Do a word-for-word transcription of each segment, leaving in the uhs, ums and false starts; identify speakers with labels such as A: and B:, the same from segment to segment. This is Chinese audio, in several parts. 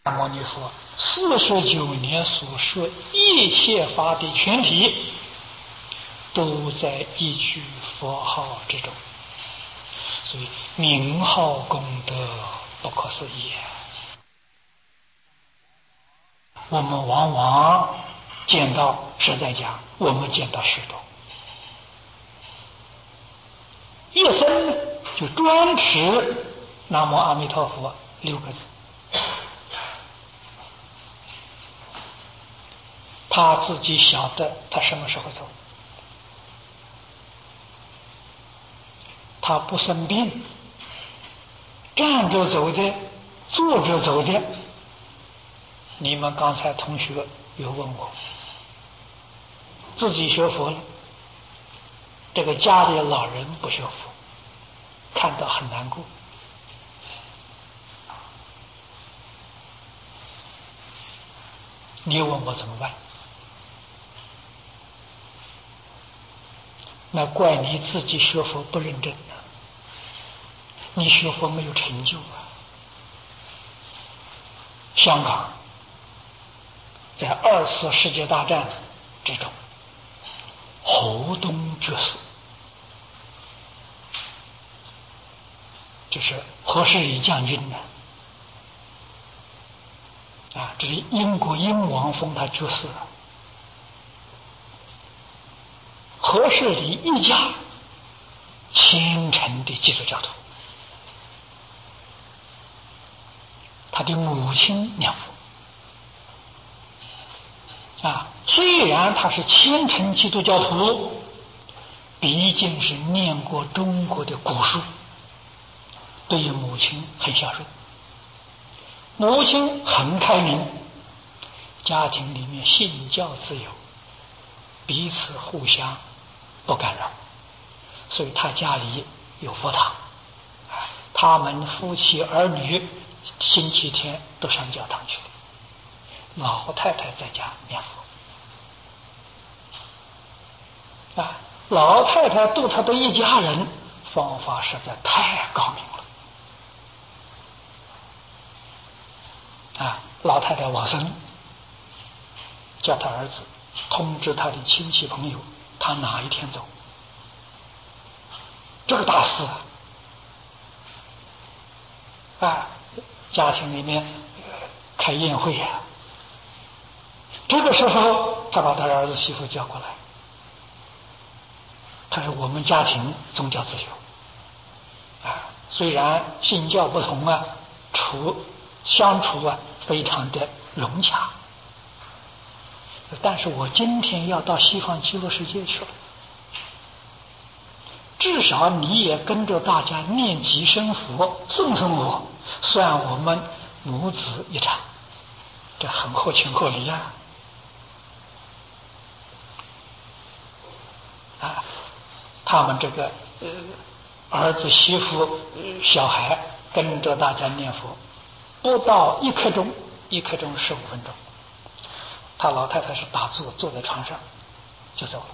A: 南无弥佛，四十九年所说一切法的全体，都在一句佛号之中，所以名号功德不可思议。我们往往见到，实在讲，我们见到许多，一生呢就专持南无阿弥陀佛六个字。他自己晓得他什么时候走，他不生病，站着走的，坐着走的。你们刚才同学有问我，自己学佛了，这个家里老人不学佛，看到很难过。你问我怎么办？那怪你自己学佛不认真啊，你学佛没有成就啊。香港在二次世界大战之中，侯东爵士，就是何世礼将军呢，啊，这是英国英王封他爵士了。何世礼一家虔诚的基督教徒，他的母亲念佛啊，虽然他是虔诚基督教徒，毕竟是念过中国的古书，对于母亲很孝顺，母亲很开明，家庭里面信教自由，彼此互相不干扰，所以他家里有佛堂，他们夫妻儿女星期天都上教堂去，老太太在家念佛啊。老太太对他的一家人方法实在太高明了啊。老太太往生，叫他儿子通知他的亲戚朋友，他哪一天走，这个大事啊！啊，家庭里面开宴会啊，这个时候他把他儿子媳妇叫过来，他说我们家庭宗教自由啊，虽然信教不同啊，处相处啊非常的融洽，但是我今天要到西方极乐世界去了，至少你也跟着大家念几声佛，送送我，算我们母子一场，这很合情合理啊！啊，他们这个呃儿子媳妇、呃、小孩跟着大家念佛，不到一刻钟，一刻钟十五分钟，他老太太是打坐，坐在床上就走了。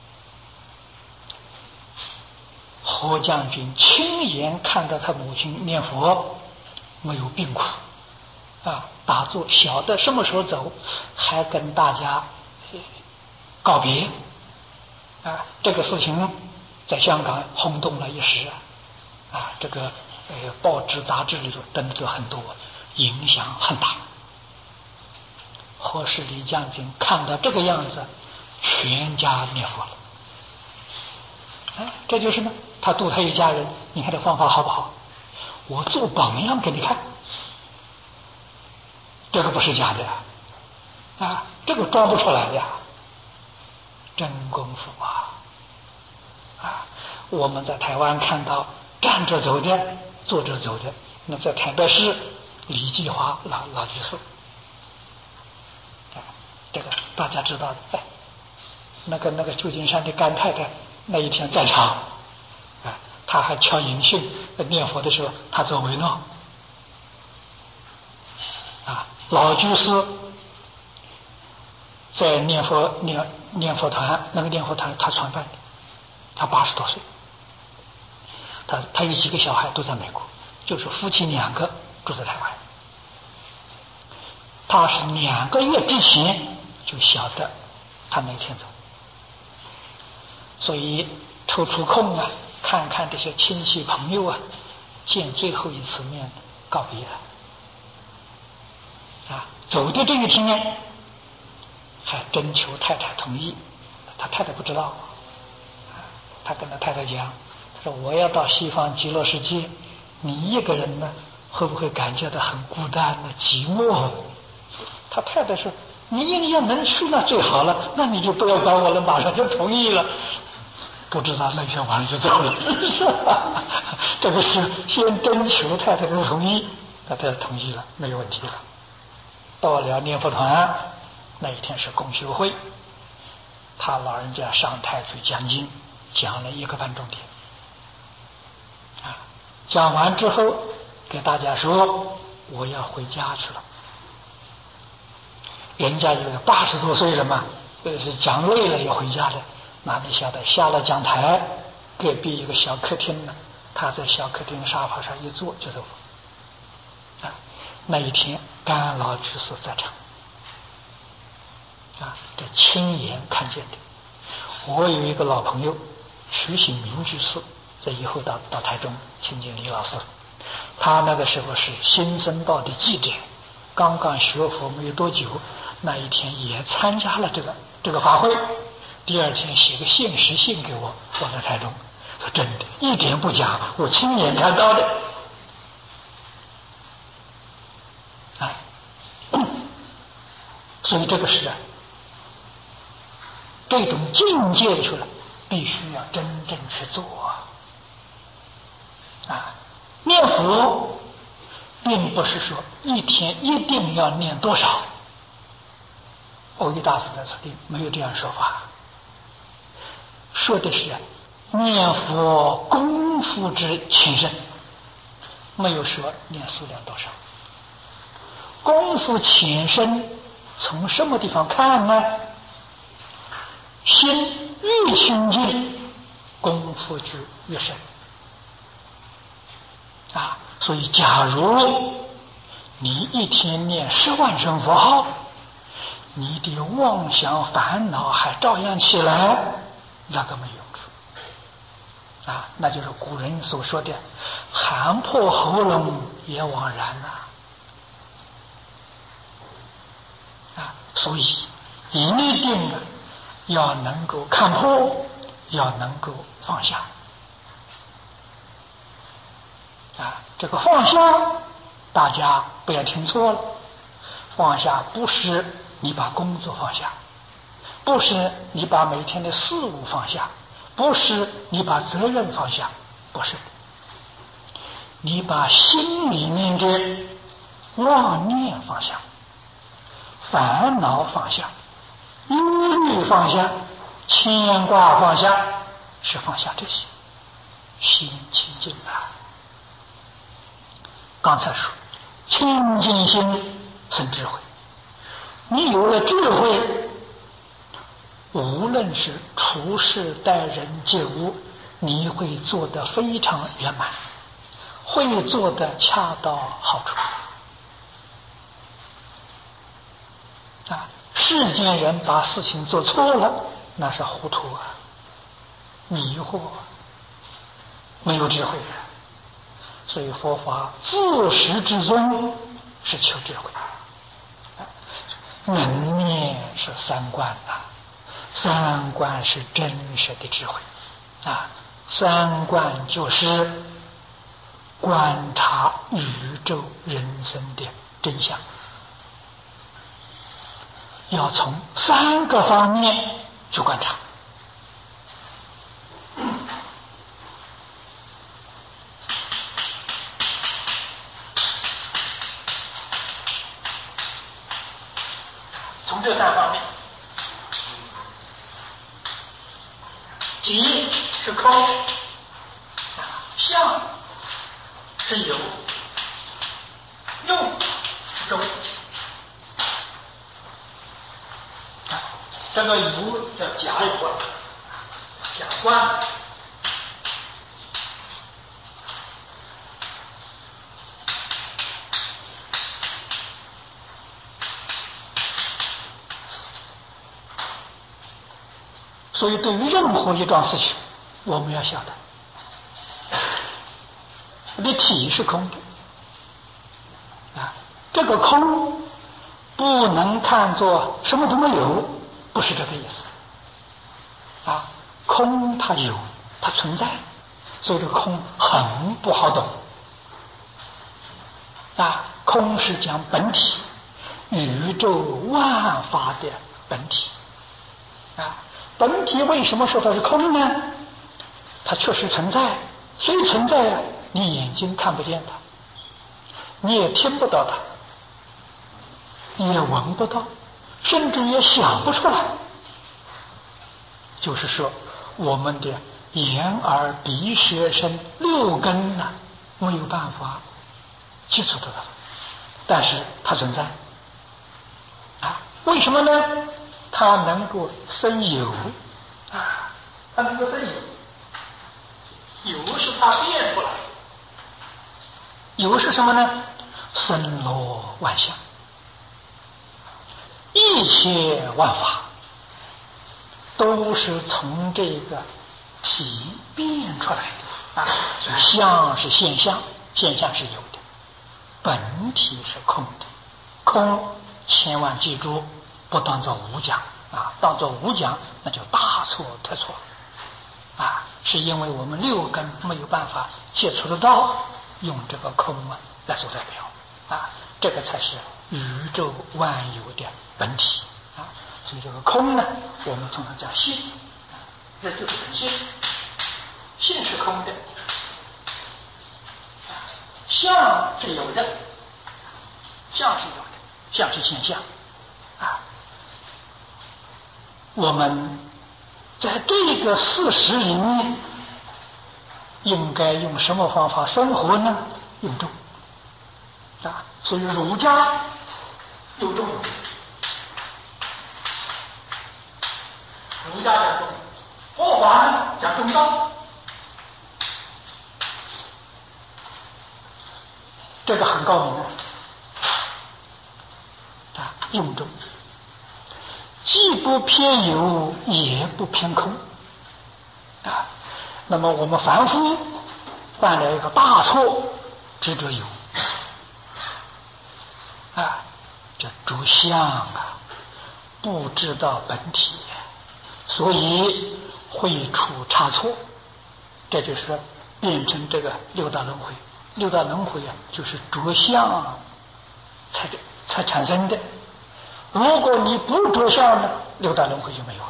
A: 何将军亲眼看到他母亲念佛，没有病苦啊，打坐，晓得什么时候走，还跟大家告别啊。这个事情在香港轰动了一时啊，这个呃报纸杂志里头登的很多，影响很大。何世礼将军看到这个样子，全家念佛了。啊，这就是呢，他度他一家人，你看这方法好不好？我做榜样给你看，这个不是假的呀，啊，这个装不出来的呀，真功夫啊！啊，我们在台湾看到站着走的，坐着走的，那在台北市李继华老老居士，啊，这个大家知道的，哎，那个那个旧金山的甘太太。那一天在场，啊，他还敲银磬念佛的时候，他做维诺，啊，老居士在念佛念念佛团，那个念佛团他创办的，他八十多岁，他他有几个小孩都在美国，就是夫妻两个住在台湾。 他是两个月之前就晓得他那天走，所以抽出空啊，看看这些亲戚朋友啊，见最后一次面，告别了。啊，走的这一天还征求太太同意，他太太不知道，他跟他太太讲，他说我要到西方极乐世界，你一个人呢会不会感觉到很孤单呢、寂寞？他太太说你要能去那最好了，那你就不要管我了，马上就同意了。不知道那天晚上就走了，是吧？这个是先征求太太的同意，他太太同意了，没有问题了。到了念佛团那一天是共修会，他老人家上台去讲经，讲了一个半钟点啊，讲完之后给大家说我要回家去了。人家有八十多岁了嘛，是讲累了也回家了。哪里晓得下了讲台，隔壁一个小客厅呢，他在小客厅沙发上一坐就走了。啊，那一天干老居士在场，啊，这亲眼看见的。我有一个老朋友徐醒明居士，在以后到到台中亲近李老师，他那个时候是《新生报》的记者，刚刚学佛没有多久，那一天也参加了这个这个法会。第二天写个现实信给我，我在台中，说真的，一点不假，我亲眼看到的。啊，所以这个是啊，这种境界的出来，必须要真正去做啊！念佛并不是说一天一定要念多少，藕益大师在此地没有这样说法。说的是念佛功夫之情深，没有说念数量多少。功夫浅深从什么地方看呢？心越清净，功夫就越深啊！所以假如你一天念十万声佛号，你的妄想烦恼还照样起来，那个没用处啊！那就是古人所说的喊破喉咙也枉然呐！啊，所以一定要能够看破，要能够放下啊！这个放下，大家不要听错了，放下不是你把工作放下，不是你把每天的事物放下，不是你把责任放下，不是，你把心里面的妄念放下，烦恼放下，忧虑放下，牵挂放下，是放下这些，心清净了。刚才说清净心生智慧，你有了智慧，无论是处事待人接物，你会做得非常圆满，会做得恰到好处啊！世间人把事情做错了，那是糊涂啊，迷惑，没有智慧啊。所以佛法自始至终是求智慧，能念是三观啊，三观是真实的智慧啊，三观就是观察宇宙人生的真相，要从三个方面去观察。从这三方面，即是空，相是有，用是中。这个有叫假有啊，假观。 所以，对于任何一桩事情，我们要晓得，你体是空的啊，这个空不能看作什么都没有，不是这个意思啊。空它有，它存在，所以这个空很不好懂啊。空是讲本体，宇宙万法的本体啊。本体为什么说它是空呢？它确实存在，虽存在啊，你眼睛看不见它，你也听不到它，你也闻不到，甚至也想不出来。就是说，我们的眼耳鼻舌身六根呢、啊，没有办法接触得到，但是它存在啊。为什么呢？它能够生有啊，它能够生有，有是它变出来的。有是什么呢？森罗万象，一切万法都是从这个体变出来的啊。所以相是现象，现象是有的，本体是空的。空千万记住，不当作无讲啊，当作无讲那就大错特错啊！是因为我们六根没有办法接触得到，用这个空啊来做代表啊，这个才是宇宙万有的本体啊。所以这个空呢，我们通常叫性，这就是性，性是空的，相是有的，相是有的，相是现象啊。我们在这个事实里面，应该用什么方法生活呢？用中啊。所以儒家用中，儒家讲中，佛法呢讲中道，这个很高明啊，用中。既不偏有，也不偏空啊。那么我们凡夫犯了一个大错，执着有啊，这着相啊，不知道本体，所以会出差错。这就是变成这个六道轮回。六道轮回啊，就是着相才才产生的。如果你不着相呢，六道轮回就没有了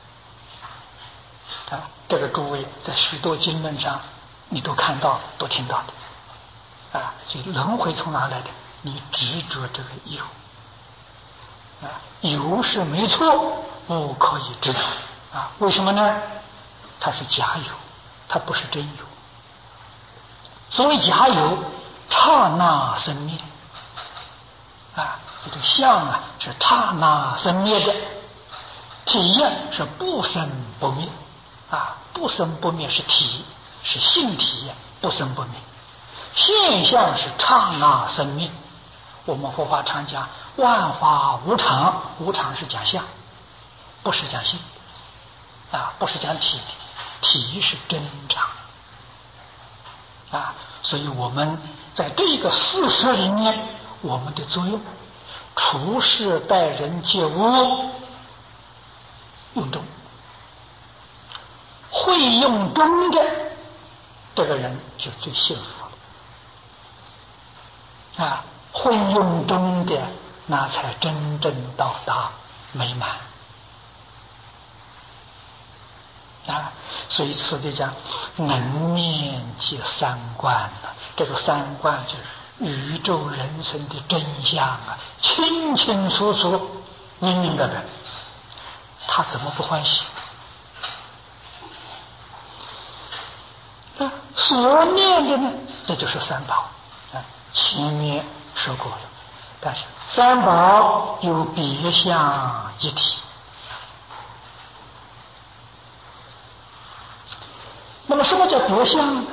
A: 啊！这个诸位在许多经论上你都看到、都听到的啊。所以轮回从哪来的？你执着这个有啊，有是没错，不可以执着啊。为什么呢？它是假有，它不是真有。所谓假有，刹那生灭啊。这个相啊是刹那生灭的，体呀是不生不灭啊，不生不灭是体，是性体呀，不生不灭。现象是刹那生灭。我们佛法常讲万法无常，无常是讲相，不是讲性啊，不是讲体的，体是真常啊。所以我们在这个事实里面，我们的作用。处事待人接物用中，会用中的这个人就最幸福了啊！会用中的那才真正到达美满啊！所以此地讲能念即三观呢，这个三观就是宇宙人生的真相啊，清清楚楚、明明白白，他怎么不欢喜？啊，所念的呢，这就是三宝啊。前面说过了，但是三宝有别相一体。那么什么叫别相呢？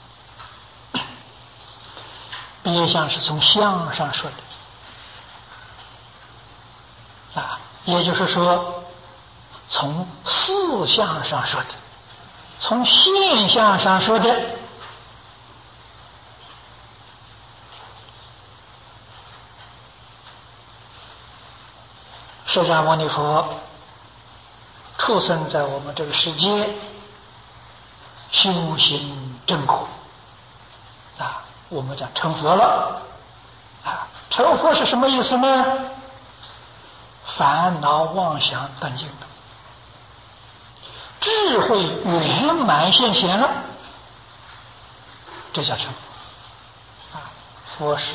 A: 别相是从相上说的也就是说，从事相上说的，从现象上说的，释迦牟尼佛出生在我们这个世界，修行正果啊，我们讲成佛了啊。成佛是什么意思呢？烦恼妄想断尽了，智慧圆满现前了，这叫成佛啊。佛是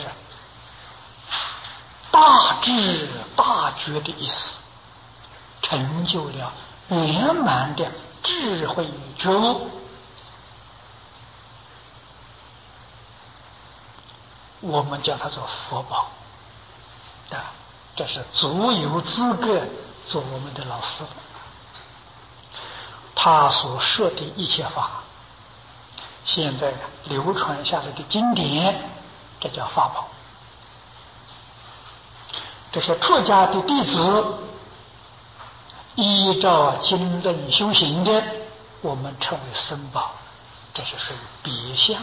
A: 大智大觉的意思，成就了圆满的智慧与觉悟。我们叫它做佛宝啊，这是足有资格做我们的老师的。他所说的一切法，现在流传下来的经典，这叫法宝。这些出家的弟子依照经论修行的，我们称为僧宝，这是属于别相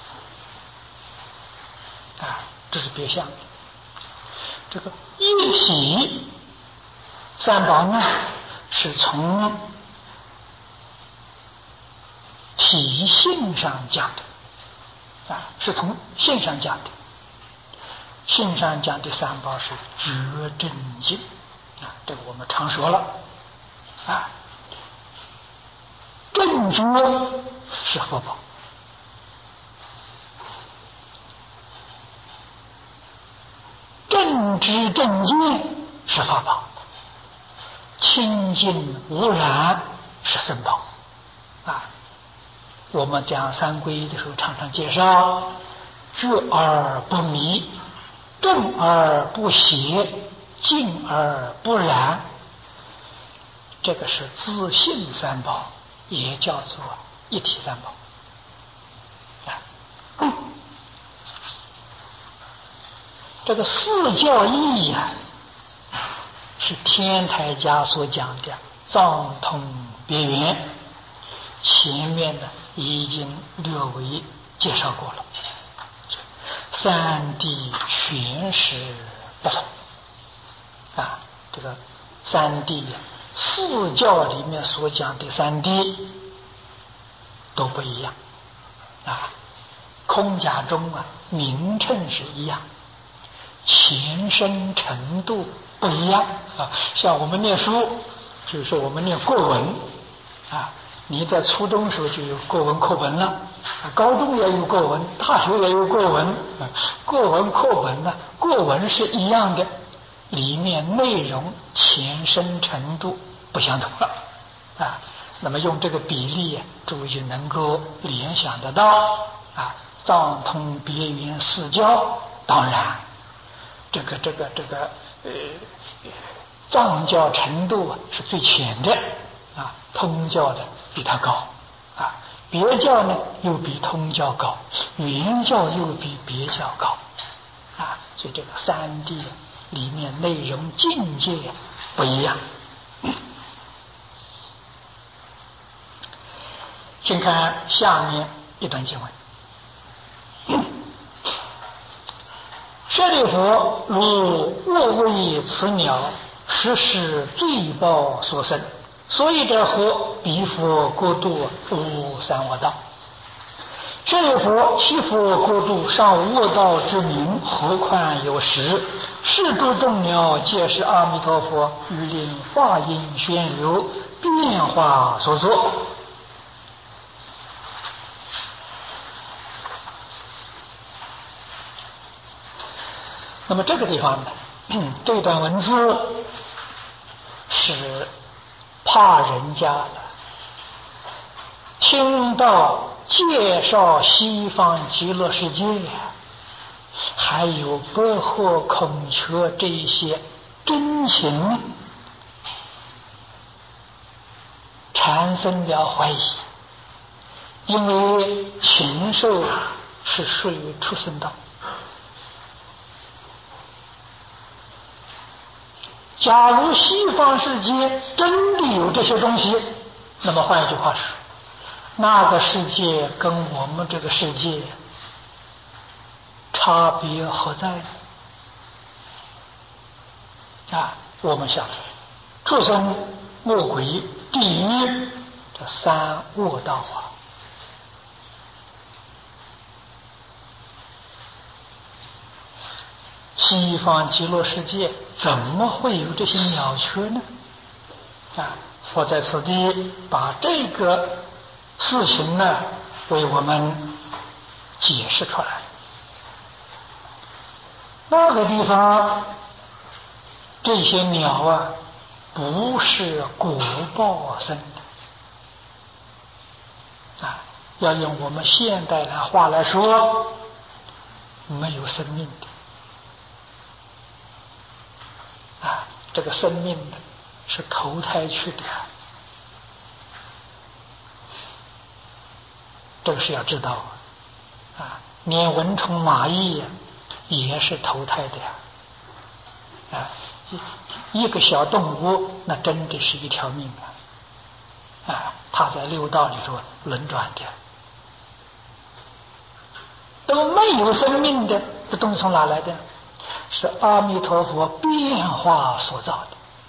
A: 的啊，这是别相的。这个一体三宝呢，是从体性上讲的啊，是从性上讲的。性上讲的三宝是觉正净啊，这个我们常说了啊。正觉是佛宝，正知正见是法宝，清净无染是僧宝啊。我们讲三皈的时候常常介绍，觉而不迷，正而不邪，净而不染，这个是自性三宝，也叫做一体三宝啊。嗯、这个四教义呀、啊，是天台家所讲的藏通别圆，前面呢已经略微介绍过了。三谛全是不同啊，这个三谛四教里面所讲的三谛都不一样啊。空假中啊，名称是一样，前身程度不一样啊。像我们念书，就是说我们念过文啊，你在初中时候就有过文课本了，高中也有过文，大学也有过文啊。过文课本呢，过文是一样的，里面内容前身程度不相同了啊。那么用这个比例，诸位就能够联想得到啊。藏通别圆四教，当然这个这个这个呃藏教程度啊是最浅的啊，通教的比它高啊，别教呢又比通教高，圆教又比别教高啊，所以这个三谛里面内容境界不一样。先看下面一段经文。舍利弗，如我为此鸟，实是罪报所生，所以者何？彼佛国度无三恶道。舍利弗，其佛国度尚无恶道之名，何况有实？是诸众鸟，皆是阿弥陀佛欲令法音宣流，变化所作。那么这个地方呢，这段文字是怕人家了听到介绍西方极乐世界，还有不惑孔雀这一些真情，产生了怀疑，因为禽兽是属于畜生道。 假如西方世界真的有这些东西，那么换一句话说，那个世界跟我们这个世界差别何在呢？啊，我们想，畜生、恶鬼、地狱这三恶道啊，西方极乐世界怎么会有这些鸟雀呢？啊，佛在此地把这个事情呢为我们解释出来。那个地方这些鸟啊，不是果报生的啊，要用我们现代的话来说，没有生命的啊，这个生命的是投胎去的，这个是要知道啊。连蚊虫蚂蚁也是投胎的呀，啊，一个小动物那真的是一条命啊，啊，它在六道里头轮转的。那么没有生命的这东西从哪来的？是阿弥陀佛变化所造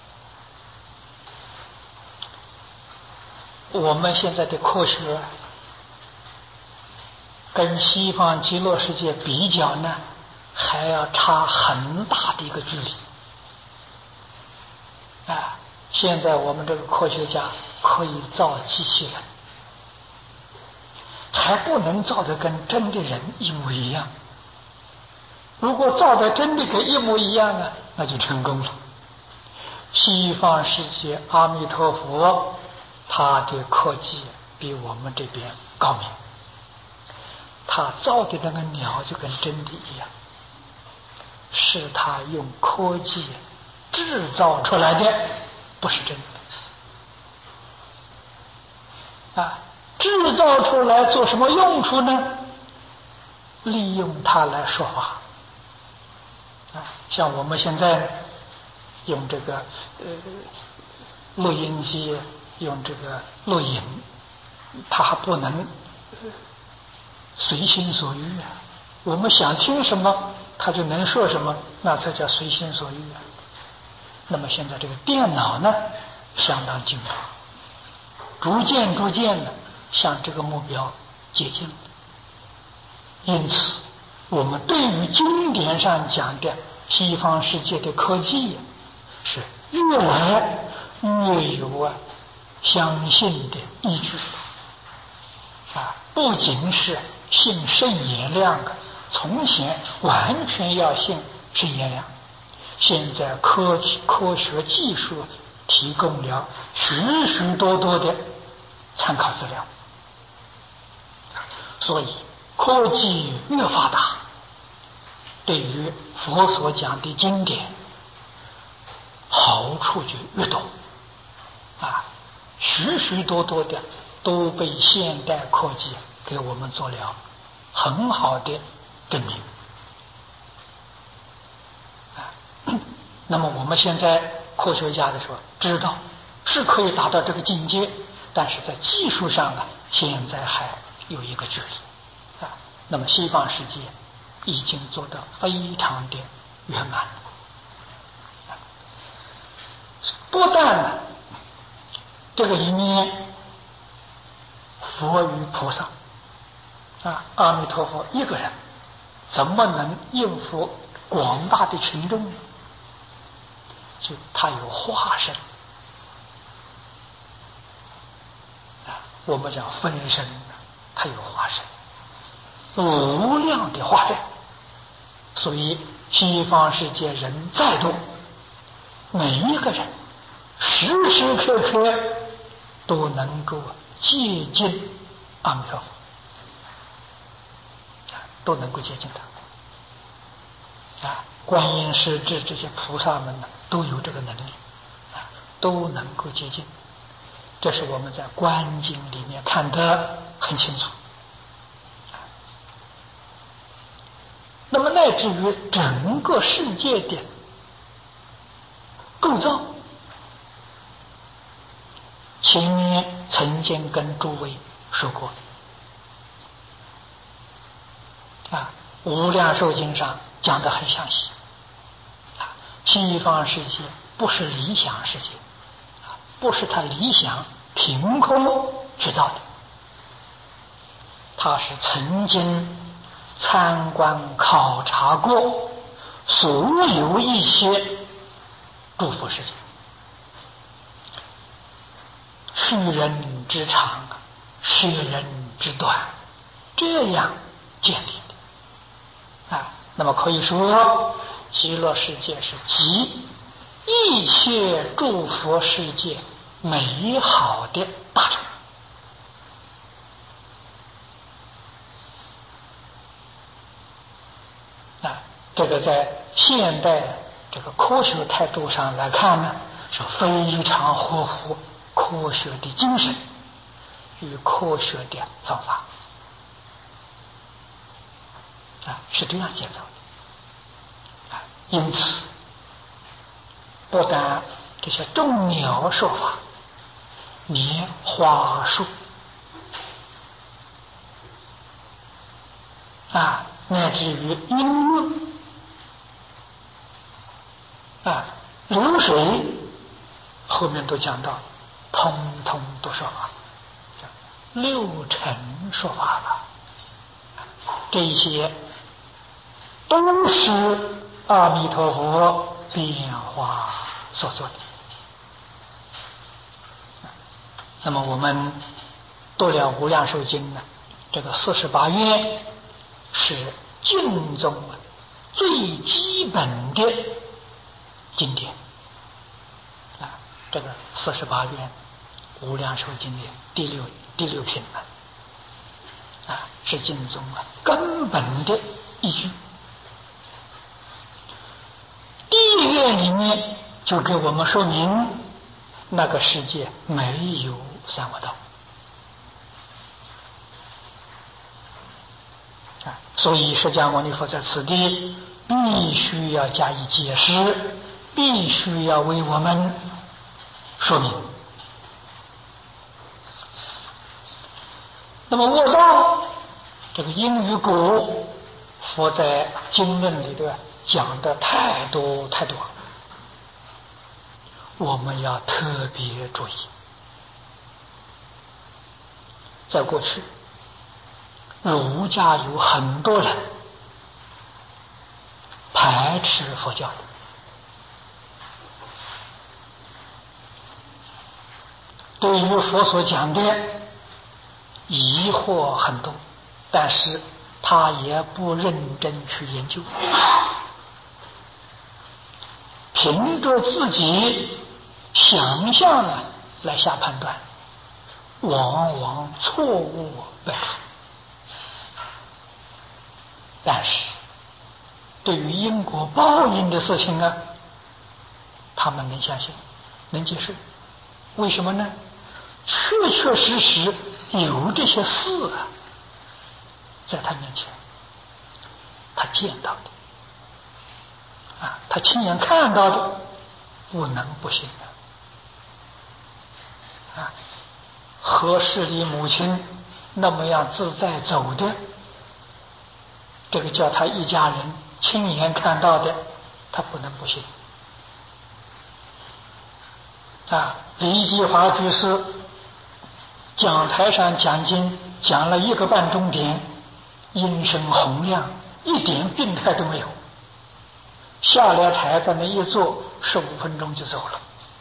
A: 的。我们现在的科学跟西方极乐世界比较呢，还要差很大的一个距离啊！现在我们这个科学家可以造机器人，还不能造得跟真的人一模一样。如果造得真的跟一模一样呢，那就成功了。西方世界阿弥陀佛，他的科技比我们这边高明，他造的那个鸟就跟真的一样，是他用科技制造出来的，不是真的啊！制造出来做什么用处呢？利用它来说法啊！像我们现在用这个呃录音机，用这个录影，它还不能随心所欲啊！我们想听什么，它就能说什么，那才叫随心所欲啊！那么现在这个电脑呢，相当进步，逐渐逐渐的向这个目标接近了。因此，我们对于经典上讲的西方世界的科技，是越来越有啊相信的依据啊！不仅是信圣严亮啊，从前完全要信圣严亮，现在科技科学技术提供了许许多多的参考资料，所以科技越发达，对于佛所讲的经典好处就越多啊，许许多多的都被现代科技给我们做了很好的证明啊。那么我们现在科学家的说知道是可以达到这个境界，但是在技术上呢，现在还有一个距离啊。那么西方世界已经做得非常的圆满，不但呢这个里面佛与菩萨啊，阿弥陀佛一个人怎么能应付广大的群众呢？就他有化身啊，我们讲分身，他有化身，无量的化身。所以西方世界人再多，每一个人时时刻刻都能够接近阿弥陀佛，都能够接近他啊！观音、势至这些菩萨们呢，都有这个能力啊，都能够接近。这是我们在观经里面看得很清楚。那么乃至于整个世界的构造。前面曾经跟诸位说过啊，《无量寿经》上讲得很详细啊，西方世界不是理想世界啊，不是他理想凭空去造的，他是曾经参观考察过所有一切诸佛世界，世人之长，世人之短，这样建立的啊。那么可以说，极乐世界是集一切诸佛世界美好的大成。啊，这个在现代这个科学态度上来看呢，是非常合乎科学的精神与科学的方法啊，是这样建造的啊。因此，不但这些众鸟说法，连花树啊，乃至于音乐啊，流水，后面都讲到，通通都说法，六尘说法了。这些都是阿弥陀佛变化所做的。那么我们读了《无量寿经》呢，这个四十八愿是经中最基本的经典啊，这个四十八愿《无量寿经》的第六第六品呢，啊，是经中啊根本的依据。第一愿里面就给我们说明，那个世界没有三恶道啊，所以释迦牟尼佛在此地必须要加以解释，必须要为我们说明。那么恶道这个因与果，佛在经论里头讲的太多太多，我们要特别注意。在过去，儒家有很多人排斥佛教的，对于佛所讲的疑惑很多，但是他也不认真去研究，凭着自己想象呢来下判断，往往错误百出。但是对于因果报应的事情啊，他们能相信，能接受。为什么呢？确确实实有这些事啊，在他面前，他见到的啊，他亲眼看到的，不能不信的啊。何氏的母亲那么样自在走的，这个叫他一家人亲眼看到的，他不能不信啊。李继华居士讲台上讲经讲了一个半钟点，音声洪亮，一点病态都没有，下了台在那一坐，十五分钟就走了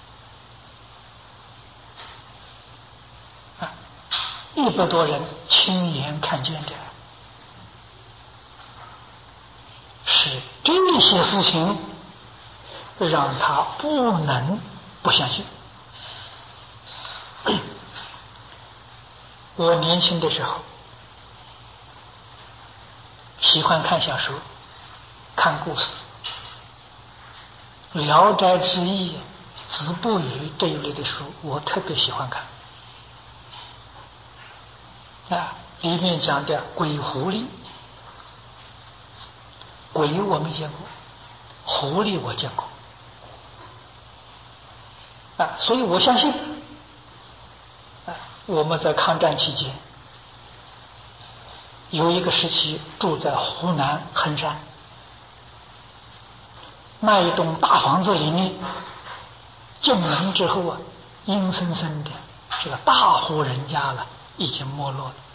A: 啊，一百多人亲眼看见的。是这些事情让他不能不相信。我年轻的时候喜欢看小说，看故事，《聊斋志异》、子不语这一类的书我特别喜欢看啊，里面讲的鬼狐狸，鬼我没见过，狐狸我见过啊，所以我相信，啊，我们在抗战期间有一个时期住在湖南衡山，那一栋大房子里面，进门之后啊，阴森森的，这个大户人家了已经没落了。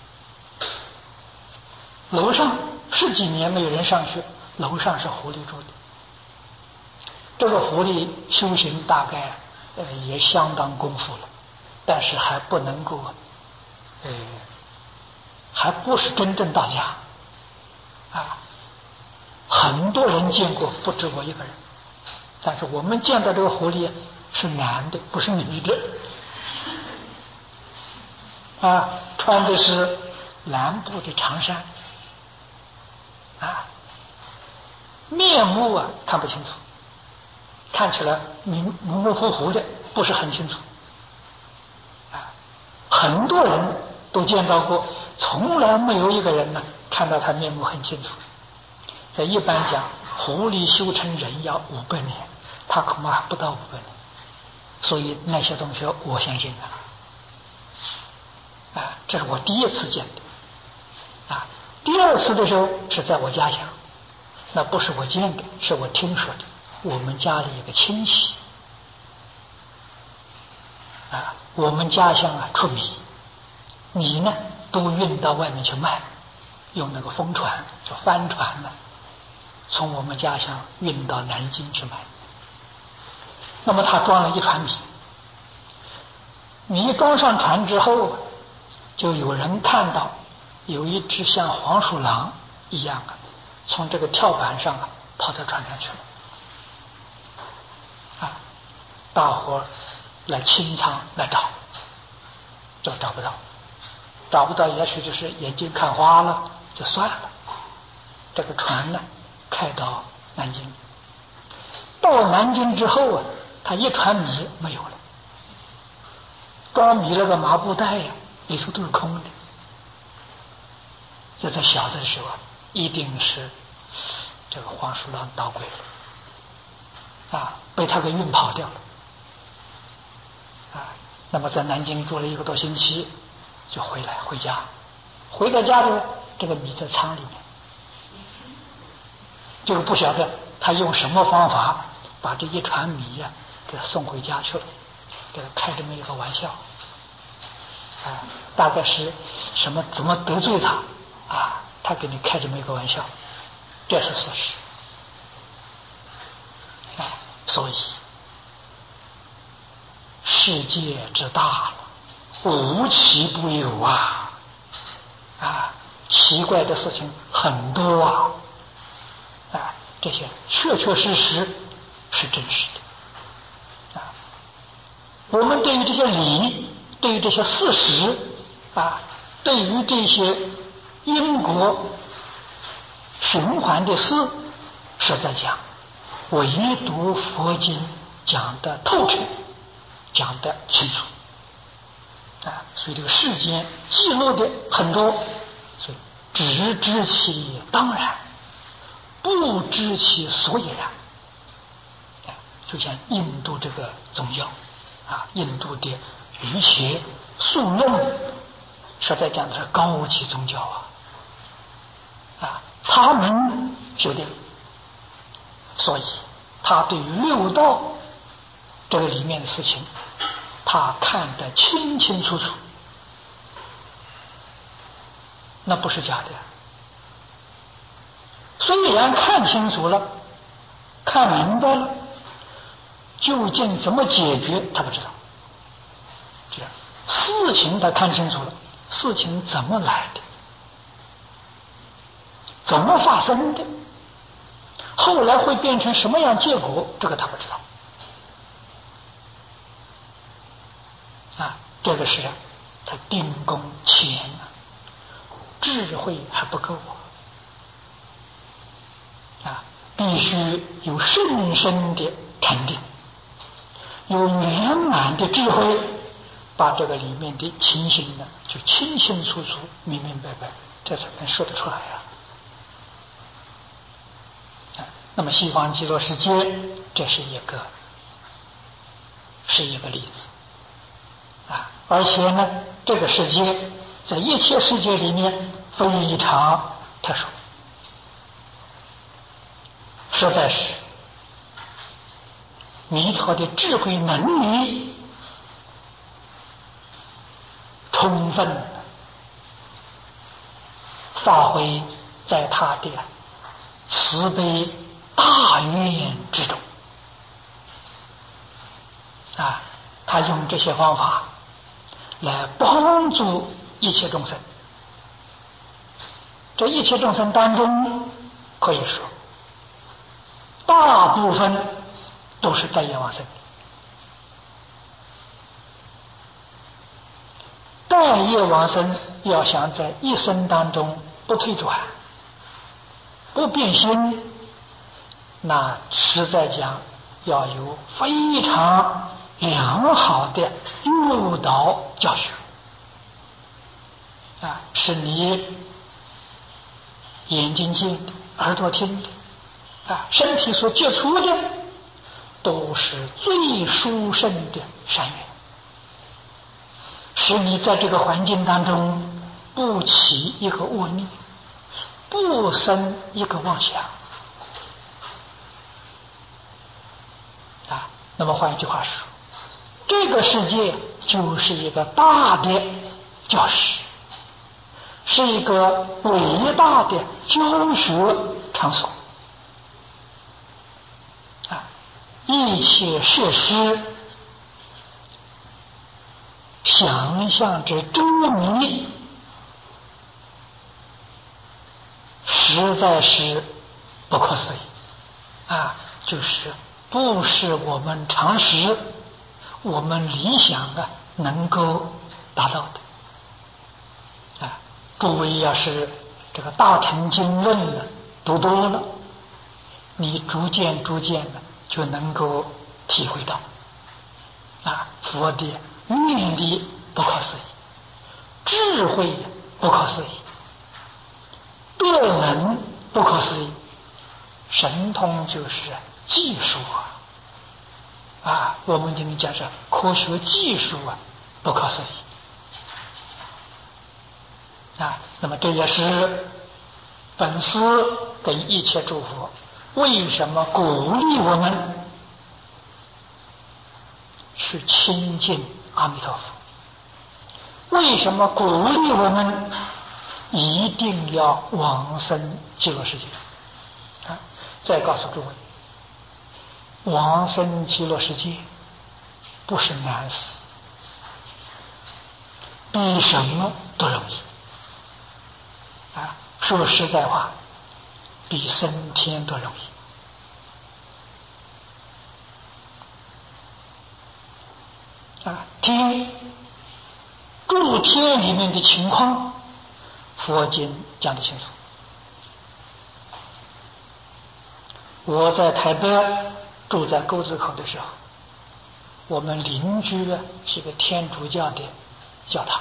A: 楼上十几年没有人上去，楼上是狐狸住的。这个狐狸修行大概呃也相当功夫了，但是还不能够，呃，还不是真正到家啊。很多人见过，不止我一个人。但是我们见到这个狐狸是男的，不是女的，啊，穿的是蓝布的长衫，啊，面目啊看不清楚。看起来模模糊糊的，不是很清楚。啊，很多人都见到过，从来没有一个人呢看到他面目很清楚。在一般讲，狐狸修成人要五百年，他恐怕不到五百年。所以那些东西我相信啊，啊，这是我第一次见的。啊，第二次的时候是在我家乡，那不是我见的，是我听说的。我们家里有个亲戚啊，我们家乡啊出米，米呢都运到外面去卖，用那个风船就帆船呢，从我们家乡运到南京去卖。那么他装了一船米，米装上船之后，就有人看到有一只像黄鼠狼一样啊，从这个跳板上啊跑到船上去了。啊，大伙来清仓来找，就找不到，找不到，也许就是眼睛看花了，就算了。这个船呢，开到南京，到南京之后啊，他一船米没有了，装米那个麻布袋呀，里头都是空的。就在小的时候，一定是这个黄鼠狼捣鬼了。啊，被他给运跑掉了，啊，那么在南京住了一个多星期，就回来回家，回到家里，这个米在仓里面，这个不晓得他用什么方法把这一船米呀、啊、给他送回家去了，给他开这么一个玩笑，啊，大概是什么怎么得罪他啊，他给你开这么一个玩笑，这是事实。所以世界之大了，无奇不有啊！啊，奇怪的事情很多啊！啊，这些确确实实是真实的啊。我们对于这些理，对于这些事实啊，对于这些因果循环的事，是在讲。唯独佛经讲得透彻，讲得清楚啊，所以这个世间记录的很多，所以只知其当然，不知其所以然。啊，就像印度这个宗教啊，印度的瑜伽、素论，实在讲的是高级宗教啊，啊，他们决定。所以他对于六道这个里面的事情，他看得清清楚楚，那不是假的。虽然看清楚了，看明白了，究竟怎么解决他不知道。这样事情他看清楚了，事情怎么来的，怎么发生的，后来会变成什么样结果，这个他不知道。啊，这个是他定功浅啊，智慧还不够啊，必须有深深的禅定，有圆满的智慧，把这个里面的情形呢，就清清楚楚、明明白白，这才能说得出来啊。那么西方极乐世界，这是一个是一个例子啊。而且呢，这个世界在一切世界里面非常特殊，实在是弥陀的智慧能力充分发挥在他的慈悲大愿之中啊，他用这些方法来帮助一切众生。这一切众生当中，可以说大部分都是待业往生。待业往生要想在一生当中不退转、不变心，那实在讲要有非常良好的诱导教学啊，是你眼睛见的、耳朵听的啊，身体所接触的，都是最殊胜的善缘，使你在这个环境当中不起一个恶念，不生一个妄想啊。那么换一句话说，这个世界就是一个大的教室，是一个伟大的教学场所啊！一切设施想象之周密，实在是不可思议啊！就是不是我们常识、我们理想啊能够达到的啊！诸位要是这个大乘经论呢读多了，你逐渐逐渐的就能够体会到啊，佛的愿力不可思议，智慧不可思议，德能不可思议，神通就是技术啊啊！我们今天讲是科学技术啊，不可思议啊。那么这也是本师跟一切诸佛为什么鼓励我们去亲近阿弥陀佛？为什么鼓励我们一定要往生极乐世界？啊，再告诉诸位，往生极乐世界不是难事，比什么都容易。啊，说实在话，比升天都容易。啊，听诸天里面的情况，佛经讲得清楚。我在台北住在沟子口的时候，我们邻居啊是个天主教的教堂，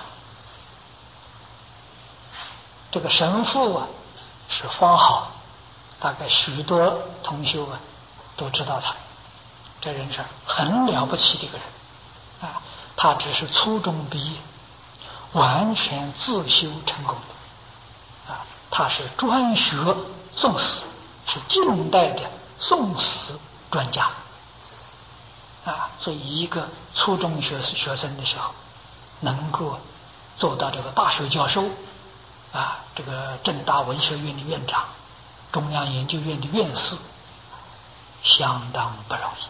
A: 这个神父啊是方好，大概许多同修啊都知道他，这人是很了不起的一个人啊，他只是初中毕业，完全自修成功的啊，他是专学宋史，是近代的宋史专家啊，所以一个初中学学生的时候能够做到这个大学教授啊，这个政大文学院的院长，中央研究院的院士，相当不容易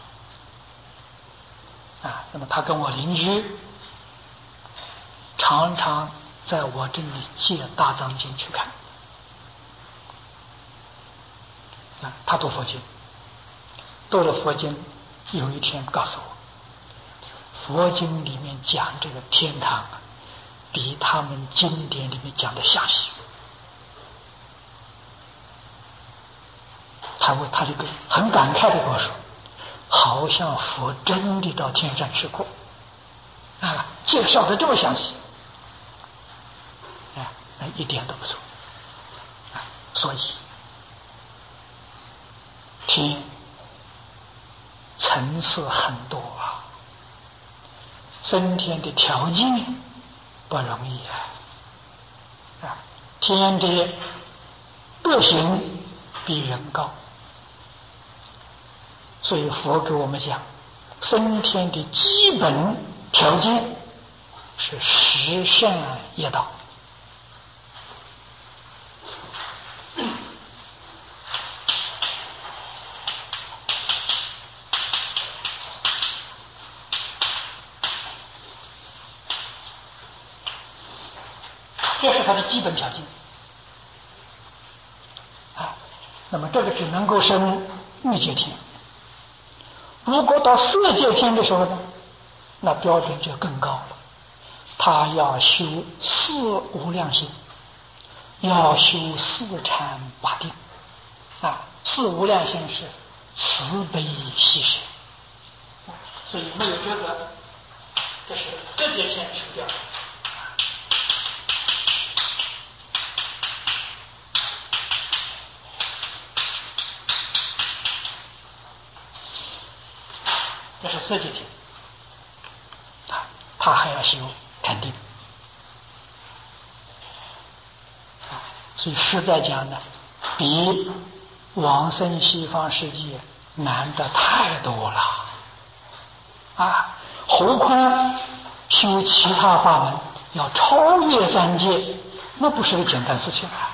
A: 啊。那么他跟我邻居常常在我这里借大藏经去看啊，他读佛经，读了佛经，有一天告诉我，佛经里面讲这个天堂比他们经典里面讲的详细。他会，他就很感慨的跟我说，好像佛真的到天上去过啊，介绍的这么详细啊，那一点都不错啊。所以天层次很多啊升天的条件不容易啊！啊，天的德行比人高，所以佛给我们讲，升天的基本条件是十善业道。这是它的基本条件啊。那么这个只能够升欲界天。如果到色界天的时候呢，那标准就更高了。他要修四无量心，要修四禅八定啊。四无量心是慈悲喜舍，所以没有这个，这是色界天除掉。这是色界天，他他还要修禅定，所以实在讲呢，比往生西方世界难的太多了啊！何况修其他法门要超越三界，那不是个简单事情啊！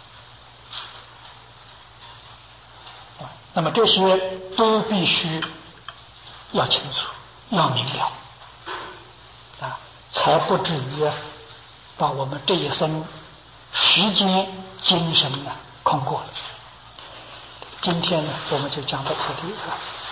A: 那么这些都必须要清楚，要明了啊，才不至于把我们这一生时间、精神呢空过了。今天呢，我们就讲到此地了。